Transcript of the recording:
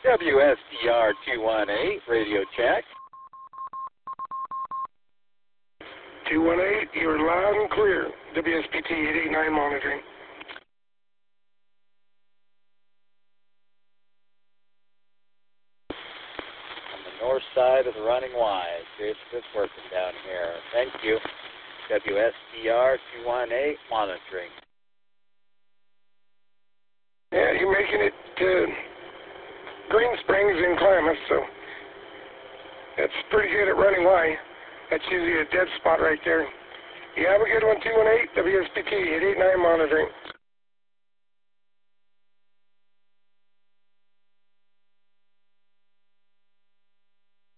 WSTR 218, radio check. 218, you're loud and clear. WSPT 889 monitoring. On the north side of the running Y. It's working down here. Thank you. WSTR 218, monitoring. Yeah, you're making it to Green Springs in Klamath, so that's pretty good at running Y. That's usually a dead spot right there. You have a good one, 218, WSPT 889 monitoring.